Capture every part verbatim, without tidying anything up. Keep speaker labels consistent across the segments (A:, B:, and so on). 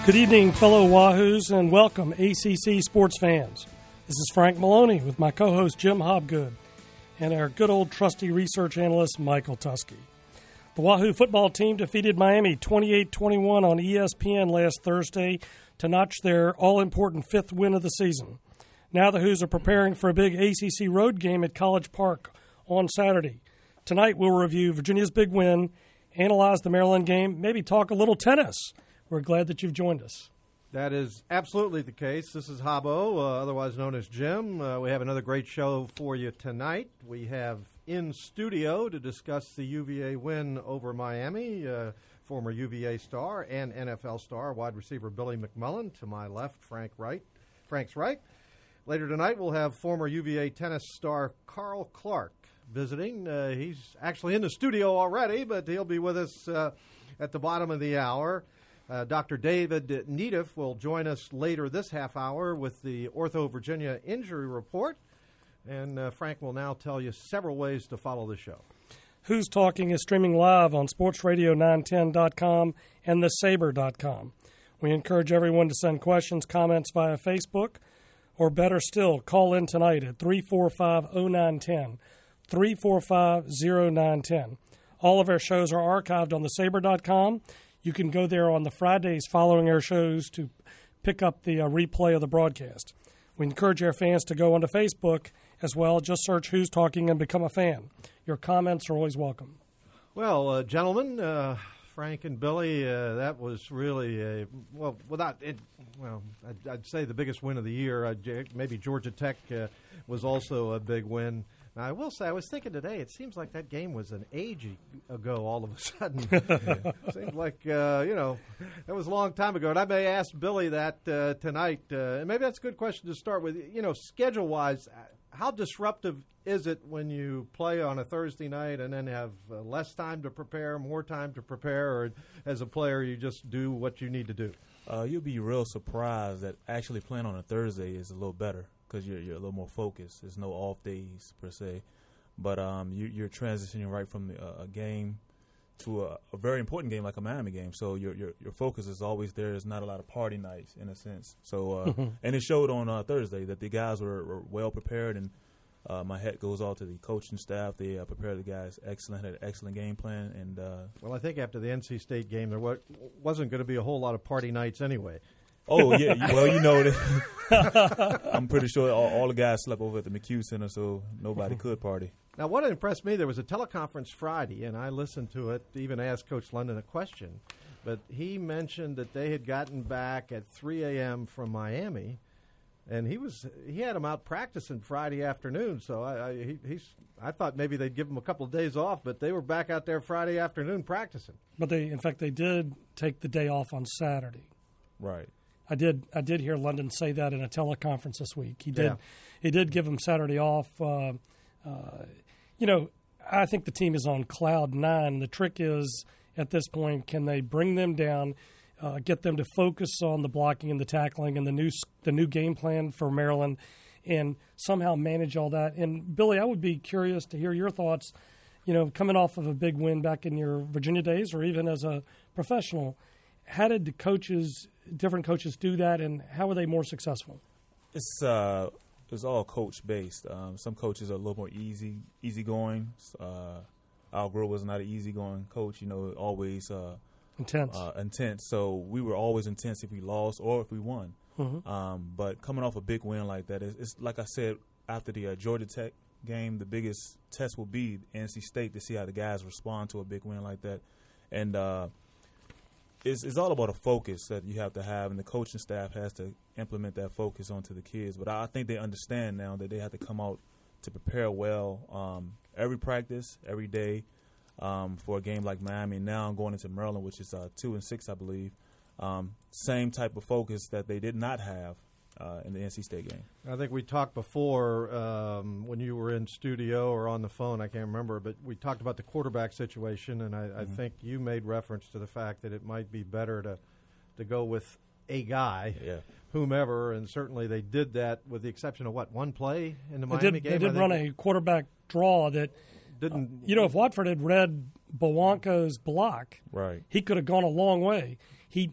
A: Good evening, fellow Wahoos, and welcome, A C C sports fans. This is Frank Maloney with my co-host Jim Hobgood and our good old trusty research analyst Michael Tusky. The Wahoo football team defeated Miami twenty-eight twenty-one on E S P N last Thursday to notch their all-important fifth win of the season. Now the Hoos are preparing for a big A C C road game at College Park on Saturday. Tonight we'll review Virginia's big win, analyze the Maryland game, maybe talk a little tennis. We're glad that you've joined us.
B: That is absolutely the case. This is Habbo, uh, otherwise known as Jim. Uh, we have another great show for you tonight. We have in studio to discuss the U V A win over Miami, uh, former U V A star and N F L star, wide receiver Billy McMullen. To my left, Frank Wright. Frank's right. Later tonight, we'll have former U V A tennis star Carl Clark visiting. Uh, he's actually in the studio already, but he'll be with us uh, at the bottom of the hour. Uh, Doctor David Neediff will join us later this half hour with the Ortho Virginia injury report. And uh, Frank will now tell you several ways to follow the show.
A: Who's Talking is streaming live on sports radio nine ten dot com and the saber dot com. We encourage everyone to send questions, comments via Facebook, or better still, call in tonight at three four five, zero nine one zero, three four five, zero nine one zero. All of our shows are archived on the saber dot com. You can go there on the Fridays following our shows to pick up the uh, replay of the broadcast. We encourage our fans to go onto Facebook as well. Just search Who's Talking and become a fan. Your comments are always welcome.
B: Well, uh, gentlemen, uh, Frank and Billy, uh, that was really a, well, without it, well, I'd, I'd say the biggest win of the year. Uh, maybe Georgia Tech uh, was also a big win. Now, I will say, I was thinking today, it seems like that game was an age ago all of a sudden. Yeah. Seems like, uh, you know, that was a long time ago. And I may ask Billy that uh, tonight. Uh, and maybe that's a good question to start with. You know, schedule-wise, how disruptive is it when you play on a Thursday night and then have uh, less time to prepare, more time to prepare, or as a player you just do what you need to do?
C: Uh, you'll be real surprised that actually playing on a Thursday is a little better, because you're, you're a little more focused. There's no off days, per se. But um, you, you're transitioning right from the, uh, a game to a, a very important game like a Miami game. So your, your your focus is always there. There's not a lot of party nights, in a sense. So uh, And it showed on uh, Thursday that the guys were, were well prepared. And uh, my hat goes off to the coaching staff. They uh, prepared the guys excellent, had an excellent game plan. And uh,
B: Well, I think after the N C State game, there wa- wasn't going to be a whole lot of party nights anyway.
C: Oh, yeah. Well, you know, that I'm pretty sure all, all the guys slept over at the McHugh Center, so nobody could party.
B: Now, what impressed me, there was a teleconference Friday, and I listened to it, even asked Coach London a question. But he mentioned that they had gotten back at three a.m. from Miami, and he was he had them out practicing Friday afternoon. So I I, he, he's, I thought maybe they'd give them a couple of days off, but they were back out there Friday afternoon practicing.
A: But they, in fact, they did take the day off on Saturday.
C: Right.
A: I did. I did hear London say that in a teleconference this week. He did.
B: Yeah.
A: He did give him Saturday off. Uh, uh, you know, I think the team is on cloud nine. The trick is, at this point, can they bring them down, uh, get them to focus on the blocking and the tackling and the new the new game plan for Maryland, and somehow manage all that. And Billy, I would be curious to hear your thoughts. You know, coming off of a big win back in your Virginia days, or even as a professional, how did the coaches? different coaches do that, and how are they more successful?
C: It's uh, it's all coach based. Um, some coaches are a little more easy, easygoing. Uh, Al Groh was not an easygoing coach. You know, always uh,
A: intense.
C: Uh, intense. So we were always intense if we lost or if we won.
A: Mm-hmm.
C: Um, but coming off a big win like that, it's, it's like I said after the uh, Georgia Tech game, the biggest test will be N C State to see how the guys respond to a big win like that, and. Uh, It's, it's all about a focus that you have to have, and the coaching staff has to implement that focus onto the kids. But I think they understand now that they have to come out to prepare well um, every practice, every day um, for a game like Miami. Now I'm going into Maryland, which is uh, two and six, I believe. Um, same type of focus that they did not have uh, in the N C State game.
B: I think we talked before um, when you were in studio or on the phone, I can't remember, but we talked about the quarterback situation, and I, mm-hmm. I think you made reference to the fact that it might be better to to go with a guy,
C: yeah.
B: whomever, and certainly they did that with the exception of, what, one play in the
A: they
B: Miami
A: did,
B: game?
A: They did run a quarterback draw that
B: didn't.
A: Uh, you know, if Watford had read Bowanko's block,
C: right,
A: he could have gone a long way. He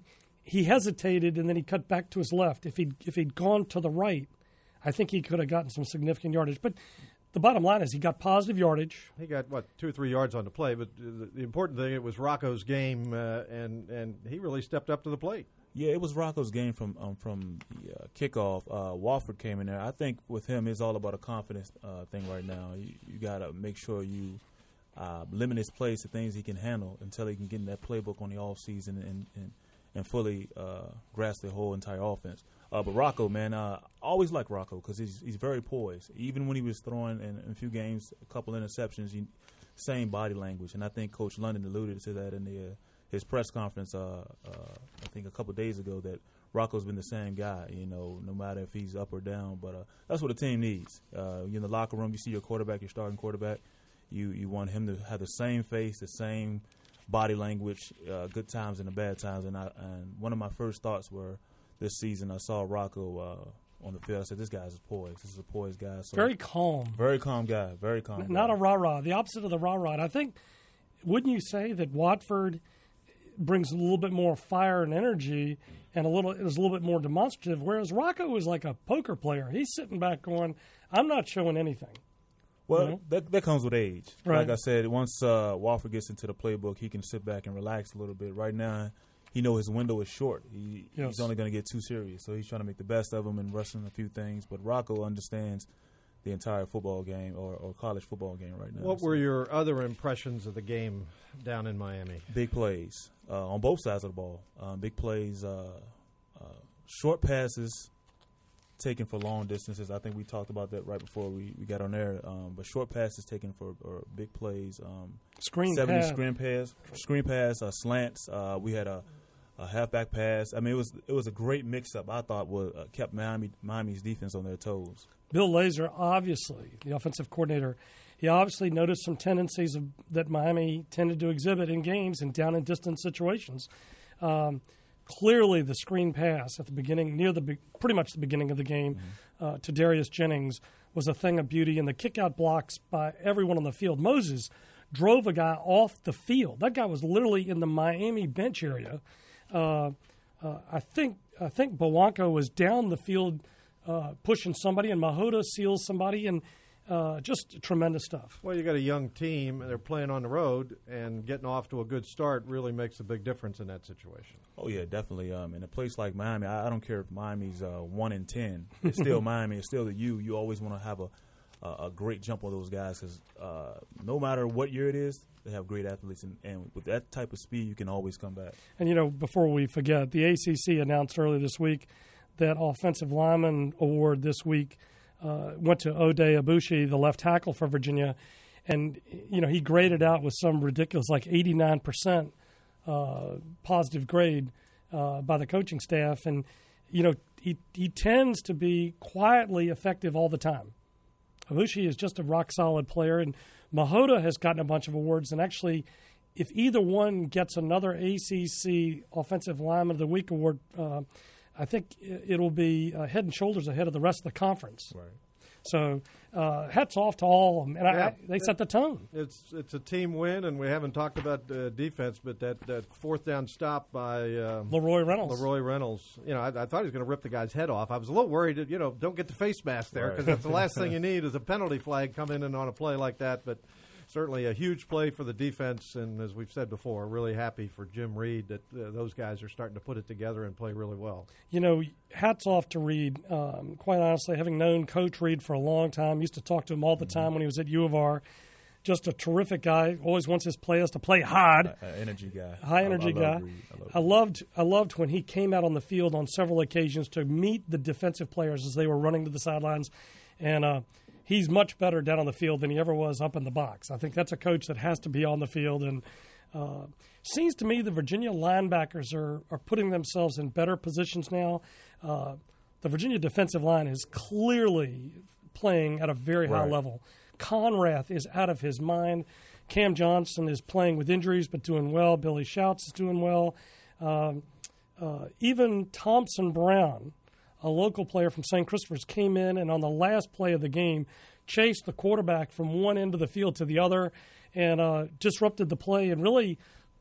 A: he hesitated and then he cut back to his left. If he'd, if he'd gone to the right, I think he could have gotten some significant yardage. But the bottom line is he got positive yardage.
B: He got, what, two or three yards on the play, but the, the important thing, it was Rocco's game, uh, and, and he really stepped up to the plate.
C: Yeah, it was Rocco's game from um, from the uh, kickoff. Uh, Wofford came in there. I think with him, it's all about a confidence uh, thing right now. You, you got to make sure you uh, limit his plays to things he can handle until he can get in that playbook on the off season and, and, and fully uh, grasp the whole entire offense. Uh, but Rocco, man, uh, I always like Rocco because he's he's very poised. Even when he was throwing in, in a few games, a couple interceptions, he, same body language. And I think Coach London alluded to that in the uh, his press conference, uh, uh, I think a couple of days ago, that Rocco's been the same guy, you know, no matter if he's up or down. But uh, that's what the team needs. Uh, you're in the locker room, you see your quarterback, your starting quarterback. You you want him to have the same face, the same body language, uh, good times and the bad times. And, I, and one of my first thoughts were this season, I saw Rocco uh, on the field. I said, this guy's poised. This is a poised guy. So
A: very calm.
C: Very calm guy. Very calm
A: Not
C: guy.
A: a rah-rah. The opposite of the rah-rah. I think, wouldn't you say that Watford brings a little bit more fire and energy and a little is a little bit more demonstrative, whereas Rocco is like a poker player. He's sitting back going, I'm not showing anything.
C: Well,
A: you know?
C: that that comes with age.
A: Right.
C: Like I said, once uh, Wofford gets into the playbook, he can sit back and relax a little bit. Right now, he know his window is short. He,
A: yes.
C: He's only going to get too serious, so he's trying to make the best of them and wrestling a few things. But Rocco understands the entire football game or, or college football game right now.
B: What
C: so.
B: were your other impressions of the game down in Miami?
C: Big plays uh, on both sides of the ball. Um, big plays, uh, uh, short passes taken for long distances. I think we talked about that right before we, we got on there. Um, but short passes taken for or big plays. Um,
A: Screen
C: seventy
A: pass.
C: screen pass, screen pass, uh, slants. Uh, we had a, a halfback pass. I mean, it was it was a great mix up. I thought was uh, kept Miami Miami's defense on their toes.
A: Bill Lazor, obviously, the offensive coordinator, he obviously noticed some tendencies of, that Miami tended to exhibit in games and down and distance situations. Um, clearly, the screen pass at the beginning, near the be- pretty much the beginning of the game, mm-hmm. uh, to Darius Jennings was a thing of beauty, and the kick-out blocks by everyone on the field. Moses drove a guy off the field. That guy was literally in the Miami bench area. Uh, uh, I think I think Bowanko was down the field uh, pushing somebody, and Mahota seals somebody, and uh, just tremendous stuff.
B: Well, you got a young team, and they're playing on the road, and getting off to a good start really makes a big difference in that situation.
C: Oh, yeah, definitely. Um, in a place like Miami, I, I don't care if Miami's uh, one in ten. It's still Miami. It's still the U. You always want to have a, a, a great jump on those guys because uh, no matter what year it is, they have great athletes, and, and with that type of speed, you can always come back.
A: And, you know, before we forget, the A C C announced earlier this week that Offensive Lineman Award this week uh, went to Ode Abushi, the left tackle for Virginia. And, you know, he graded out with some ridiculous, like eighty-nine percent uh, positive grade uh, by the coaching staff. And, you know, he, he tends to be quietly effective all the time. Abushi is just a rock-solid player, and Mahota has gotten a bunch of awards. And actually, if either one gets another A C C Offensive Lineman of the Week award, uh, I think it'll be uh, head and shoulders ahead of the rest of the conference.
C: Right.
A: So uh, hats off to all of them. And
B: yeah,
A: I, I, they set the tone.
B: It's it's a team win, and we haven't talked about uh, defense, but that, that fourth down stop by um,
A: Leroy Reynolds.
B: Leroy Reynolds. You know, I, I thought he was going to rip the guy's head off. I was a little worried that, you know, don't get the face mask there because right. that's the last thing you need is a penalty flag coming in on a play like that. But certainly a huge play for the defense, and as we've said before, really happy for Jim Reed that uh, those guys are starting to put it together and play really well.
A: You know, hats off to Reed. Um, quite honestly, having known Coach Reed for a long time, used to talk to him all the time when he was at U of R. Just a terrific guy. Always wants his players to play hard.
C: Uh, energy guy.
A: High energy
C: I, I
A: guy.
C: Love Reed. I, love
A: I loved. I loved when he came out on the field on several occasions to meet the defensive players as they were running to the sidelines, and. Uh, He's much better down on the field than he ever was up in the box. I think that's a coach that has to be on the field. And uh, seems to me the Virginia linebackers are, are putting themselves in better positions now. Uh, the Virginia defensive line is clearly playing at a very high
C: right.
A: level. Conrath is out of his mind. Cam Johnson is playing with injuries but doing well. Billy Schouts is doing well. Um, uh, even Thompson Brown, a local player from Saint Christopher's, came in and on the last play of the game chased the quarterback from one end of the field to the other and uh, disrupted the play and really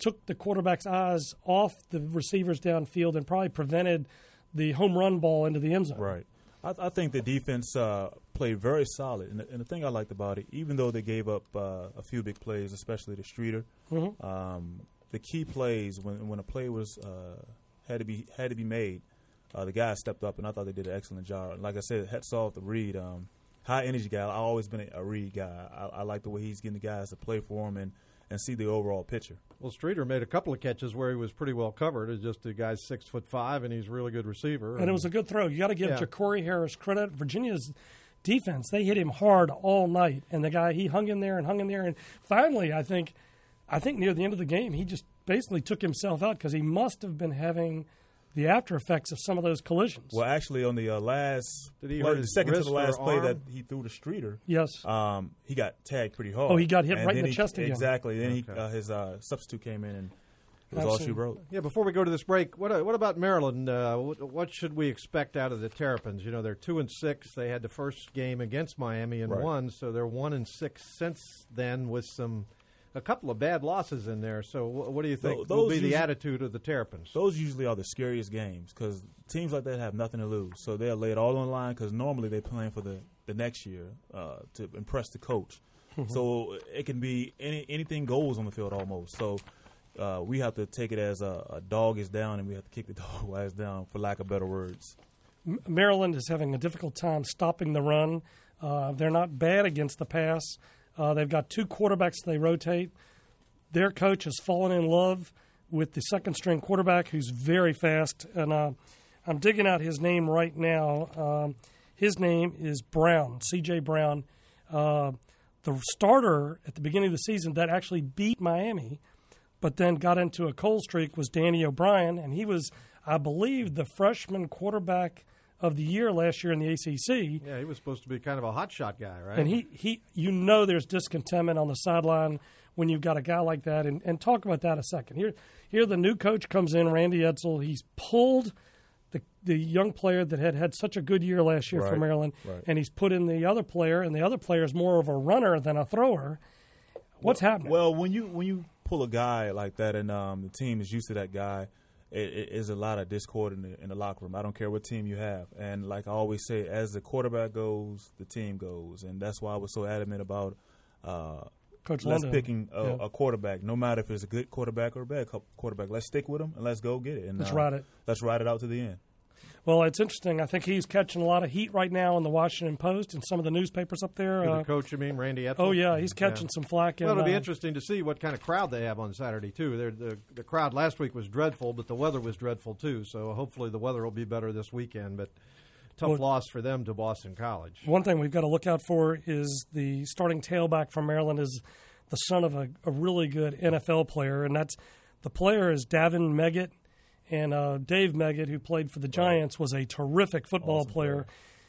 A: took the quarterback's eyes off the receivers downfield and probably prevented the home run ball into the end zone.
C: Right. I, I think the defense uh, played very solid. And the, and the thing I liked about it, even though they gave up uh, a few big plays, especially to Streeter,
A: Mm-hmm.
C: um, the key plays when when a play was uh, had to be had to be made, uh, the guys stepped up, and I thought they did an excellent job. Like I said, hats off to Reed. Um, high energy guy. I've always been a, a Reed guy. I, I like the way he's getting the guys to play for him and, and see the overall picture.
B: Well, Streeter made a couple of catches where he was pretty well covered. It's just the guy's six foot five, and he's a really good receiver.
A: And it was a good throw. You got to give
B: Yeah.
A: Ja'Cory Harris credit. Virginia's defense, they hit him hard all night, and the guy, he hung in there and hung in there. And finally, I think, I think near the end of the game, he just basically took himself out because he must have been having the after effects of some of those collisions.
C: Well, actually, on the uh, last
B: Did he
C: play,
B: hurt
C: the
B: his
C: second to
B: wrist
C: the last
B: or
C: play
B: arm?
C: that he threw to Streeter,
A: Yes.
C: um, he got tagged pretty hard.
A: Oh, he got hit
C: And
A: right in
C: then
A: the
C: he-
A: chest again.
C: Exactly. Then
B: Okay.
C: he, uh, his uh, substitute came in, and it was
A: I've
C: all
A: seen-
C: she wrote.
B: Yeah, before we go to this break, what uh, what about Maryland? Uh, what, what should we expect out of the Terrapins? You know, they're two and six. They had the first game against Miami and
C: Right.
B: won, so they're one and six since then with some a couple of bad losses in there. So, wh- what do you think
C: Tho-
B: will
C: those
B: be the
C: usually-
B: attitude of the Terrapins?
C: Those usually are the scariest games because teams like that have nothing to lose. So they'll lay it all on the line because normally they're playing for the, the next year uh, to impress the coach. So it can be any anything goes on the field almost. So uh, we have to take it as a, a dog is down, and we have to kick the dog ass down, for lack of better words.
A: M- Maryland is having a difficult time stopping the run. Uh, they're not bad against the pass. Uh, they've got two quarterbacks they rotate. Their coach has fallen in love with the second string quarterback who's very fast. And uh, I'm digging out his name right now. Um, his name is Brown, C J Brown. Uh, the starter at the beginning of the season that actually beat Miami, but then got into a cold streak, was Danny O'Brien, and he was, I believe, the freshman quarterback of the year last year in the A C C.
B: Yeah, he was supposed to be kind of a hotshot guy, right?
A: And he, he, you know, there's discontentment on the sideline when you've got a guy like that. And, and talk about that a second. Here, here, the new coach comes in, Randy Edsall. He's pulled the the young player that had had such a good year last year for
C: Right,
A: Maryland,
C: right.
A: and he's put in the other player, and the other player is more of a runner than a thrower. What's happening?
C: Well, when you when you pull a guy like that, and um, the team is used to that guy, it, it is a lot of discord in the, in the locker room. I don't care what team you have, and like I always say, as the quarterback goes, the team goes, and that's why I was so adamant about uh,
A: Coach
C: let's
A: London.
C: picking a,
A: Yeah.
C: a quarterback, no matter if it's a good quarterback or a bad co- quarterback. Let's stick with him and let's go get it. And,
A: Let's
C: uh,
A: ride it.
C: Let's ride it out to the end.
A: Well, it's interesting. I think he's catching a lot of heat right now in the Washington Post and some of the newspapers up there.
B: For
A: Uh,
B: the coach, you mean, Randy Edsall?
A: oh, yeah, he's catching some flack.
B: Well,
A: and,
B: it'll be
A: uh,
B: interesting to see what kind of crowd they have on Saturday, too. They're, the the crowd last week was dreadful, but the weather was dreadful, too. So hopefully the weather will be better this weekend. But tough
A: Well-
B: loss for them to Boston College.
A: One thing we've got to look out for is the starting tailback from Maryland is the son of a, a really good N F L player, and that's the player is Davin Meggett, and uh, Dave Meggett, who played for the Giants, was a terrific football
C: Awesome
A: player.
C: player.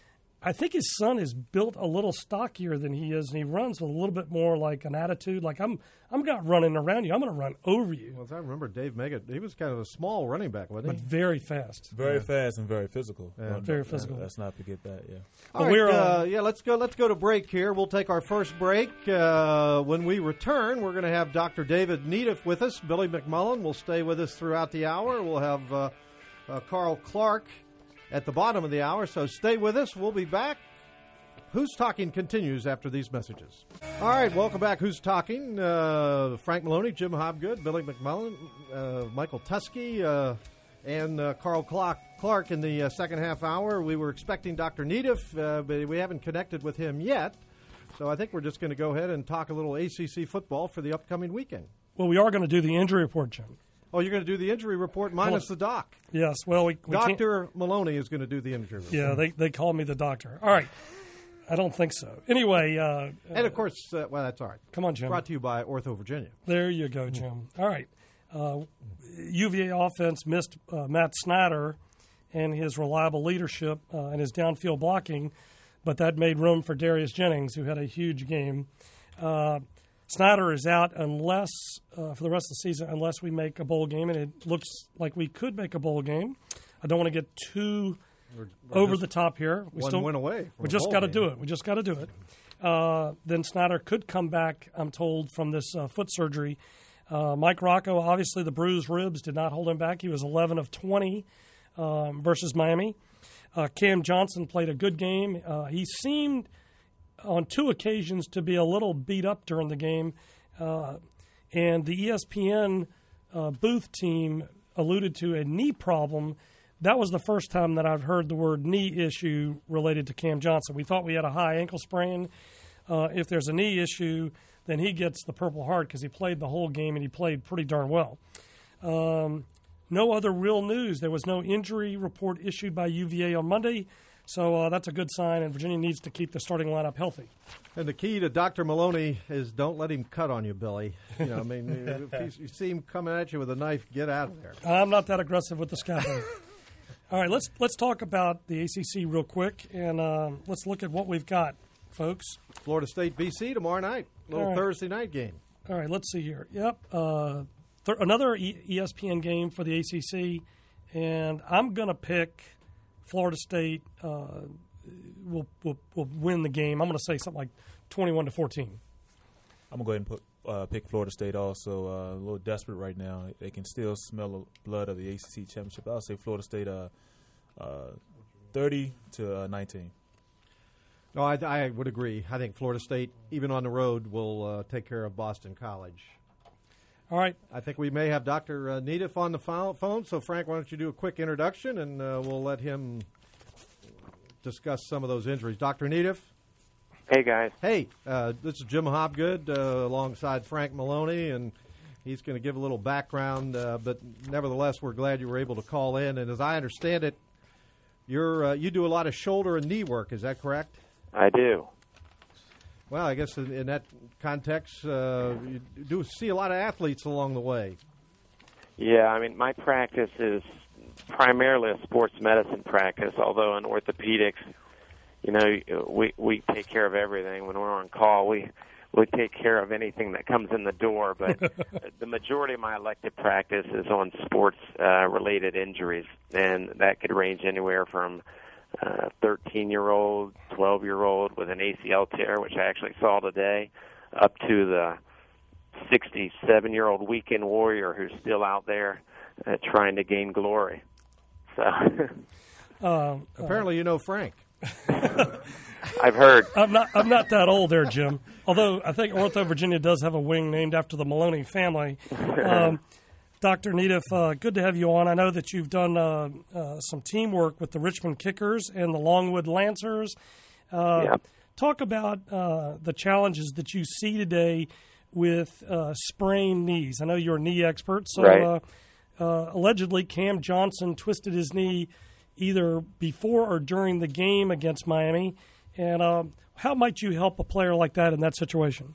A: I think his son is built a little stockier than he is, and he runs with a little bit more like an attitude, like I'm I'm not running around you, I'm going to run over you,
B: Well, as I remember, Dave Meggett, he was kind of a small running back, wasn't
A: but
B: he?
A: very fast.
C: Very fast and very physical.
B: Yeah.
C: Don't-
A: Very
C: don't-
A: physical.
C: Let's not forget that. Yeah.
B: All
A: Well,
B: right,
A: we're,
B: uh,
A: uh,
B: yeah, let's go. Let's go to break here. We'll take our first break. Uh, when we return, we're going to have Doctor David Neediff with us. Billy McMullen will stay with us throughout the hour. We'll have uh, uh, Carl Clark at the bottom of the hour. So stay with us. We'll be back. Who's Talking continues after these messages. All right, welcome back. Who's Talking? Uh, Frank Maloney, Jim Hobgood, Billy McMullen, uh, Michael Tusky, uh, and uh, Carl Clark, Clark in the uh, second half hour. We were expecting Doctor Neediff, uh, but we haven't connected with him yet. So I think we're just going to go ahead and talk a little A C C football for the upcoming weekend.
A: Well, we are going to do the injury report, Jim.
B: Oh, you're going to do the injury report minus the doc.
A: Yes, well, we, we can't-
B: Doctor Maloney is going to do the injury report.
A: Yeah, they, they call me the doctor. All right. I don't think so. Anyway, uh,
B: And, of course, uh, well, that's all right.
A: come on, Jim.
B: Brought to you by Ortho Virginia.
A: There you go, Jim. All right. Uh, U V A offense missed uh, Matt Snyder and his reliable leadership uh, and his downfield blocking, but that made room for Darius Jennings, who had a huge game. Uh, Snyder is out unless uh, for the rest of the season, unless we make a bowl game, and it looks like we could make a bowl game. I don't want to get too
B: We're, we're
A: over
B: just
A: the top here. We
B: one
A: still
B: win away. from
A: We
B: a
A: just
B: bowl
A: got to
B: game.
A: do it. We just got to do it. Uh, then Snyder could come back, I'm told, from this uh, foot surgery. Uh, Mike Rocco, obviously the bruised ribs did not hold him back. He was eleven of twenty um, versus Miami. Uh, Cam Johnson played a good game. Uh, he seemed on two occasions to be a little beat up during the game. Uh, and the E S P N uh, booth team alluded to a knee problem. That was the first time that I've heard the word knee issue related to Cam Johnson. We thought we had a high ankle sprain. Uh, if there's a knee issue, then he gets the Purple Heart because he played the whole game and he played pretty darn well. Um, no other real news. There was no injury report issued by U V A on Monday, so uh, that's a good sign, and Virginia needs to keep the starting lineup healthy.
B: And the key to Doctor Maloney is don't let him cut on you, Billy. You know, I mean, if you see him coming at you with a knife, get out of there.
A: I'm not that aggressive with the scalpel. All right, let's let's talk about the A C C real quick, and uh, let's look at what we've got, folks.
B: Florida State, B C tomorrow night, little
A: right.
B: Thursday night game.
A: All right, let's see here. Yep, uh, th- another e- ESPN game for the A C C, and I'm going to pick Florida State uh, will, will will win the game. I'm going to say something like twenty-one to fourteen.
C: I'm going to go ahead and put, uh, pick Florida State also. Uh, a little desperate right now. They can still smell the blood of the A C C championship. I'll say Florida State uh, uh, thirty to nineteen.
B: No, I, I would agree. I think Florida State, even on the road, will uh, take care of Boston College.
A: All right.
B: I think we may have Doctor Uh, Needif on the phone. So, Frank, why don't you do a quick introduction, and uh, we'll let him discuss some of those injuries. Doctor Needif?
D: Hey, guys.
B: Hey, uh, this is Jim Hobgood uh, alongside Frank Maloney, and he's going to give a little background. Uh, but nevertheless, we're glad you were able to call in. And as I understand it, you're uh, you do a lot of shoulder and knee work. Is that correct?
D: I do.
B: Well, I guess in, in that context, uh, you do see a lot of athletes along the way.
D: Yeah, I mean, my practice is primarily a sports medicine practice, although in orthopedics, you know, we we take care of everything. When we're on call, we we take care of anything that comes in the door. But the majority of my elective practice is on sports-related uh, injuries, and that could range anywhere from Uh, thirteen-year-old, twelve-year-old with an A C L tear, which I actually saw today, up to the sixty-seven-year-old weekend warrior who's still out there uh, trying to gain glory. So,
A: uh,
B: apparently, uh, you know Frank.
D: I've heard.
A: I'm not. I'm not that old, there, Jim. Although I think Ortho Virginia does have a wing named after the Maloney family. Um, Doctor Needif, uh, good to have you on. I know that you've done uh, uh, some teamwork with the Richmond Kickers and the Longwood Lancers. Uh,
D: yeah.
A: Talk about uh, the challenges that you see today with uh, sprained knees. I know you're a knee expert, so
D: right.
A: uh, uh, allegedly Cam Johnson twisted his knee either before or during the game against Miami. And uh, how might you help a player like that in that situation?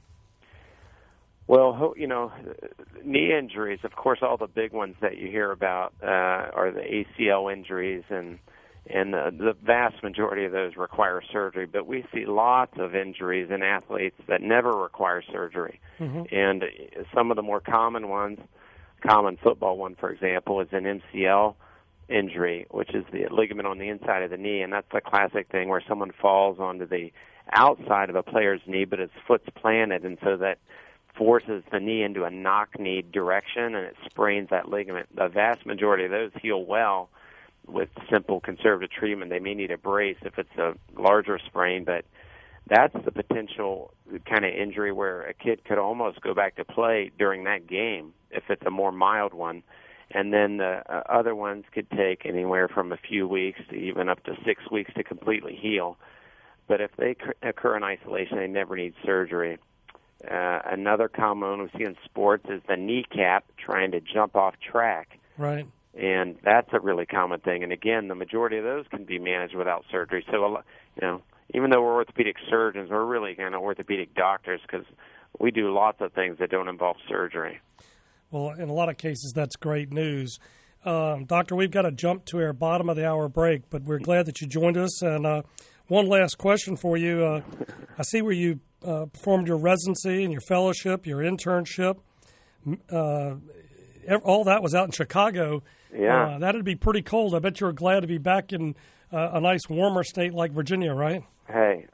D: Well, you know, knee injuries, of course, all the big ones that you hear about uh, are the A C L injuries, and and uh, the vast majority of those require surgery. But we see lots of injuries in athletes that never require surgery. Mm-hmm. And some of the more common ones, common football one, for example, is an M C L injury, which is the ligament on the inside of the knee, and that's the classic thing where someone falls onto the outside of a player's knee, but his foot's planted, and so that forces the knee into a knock-knee direction, and it sprains that ligament. The vast majority of those heal well with simple conservative treatment. They may need a brace if it's a larger sprain, but that's the potential kind of injury where a kid could almost go back to play during that game if it's a more mild one. And then the uh, other ones could take anywhere from a few weeks to even up to six weeks to completely heal. But if they occur in isolation, they never need surgery. Uh, another common one we see in sports is the kneecap trying to jump off track.
A: Right.
D: And that's a really common thing. And again, the majority of those can be managed without surgery. So, you know, even though we're orthopedic surgeons, we're really kind of orthopedic doctors because we do lots of things that don't involve surgery.
A: Well, in a lot of cases, that's great news. Um, Doctor, we've got to jump to our bottom of the hour break, but we're glad that you joined us. And uh, one last question for you. Uh, I see where you uh, performed your residency and your fellowship, your internship. Uh, all that was out in Chicago.
D: Yeah.
A: Uh, that'd be pretty cold. I bet you were glad to be back in uh, a nice warmer state like Virginia, right?
D: Hey, I,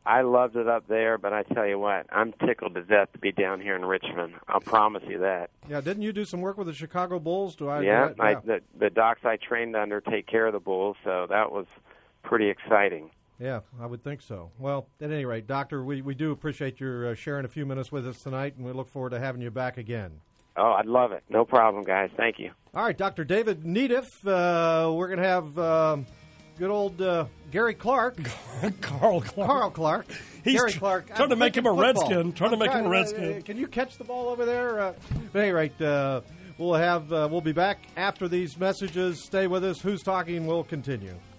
D: I loved it up there, but I tell you what, I'm tickled to death to be down here in Richmond. I'll promise you that.
B: Yeah, didn't you do some work with the Chicago Bulls? Do I?
D: Yeah,
B: do I, yeah.
D: I, the, the docs I trained under take care of the Bulls, so that was pretty exciting.
B: Yeah, I would think so. Well, at any rate, Doctor, we, we do appreciate your uh, sharing a few minutes with us tonight, and we look forward to having you back again.
D: Oh, I'd love it. No problem, guys. Thank you.
B: All right, Doctor David Neediff. Uh, we're going to have uh, good old uh, Gary Clark.
A: Carl Clark.
B: Carl Clark.
A: He's
B: Gary
A: tr-
B: Clark.
A: trying
B: I'm
A: to make him a
B: thinking football.
A: Redskin. Trying
B: I'm
A: to make him a
B: uh,
A: Redskin.
B: Uh, can you catch the ball over there? Uh, at any rate, uh, we'll have uh, we'll be back after these messages. Stay with us. Who's Talking will continue.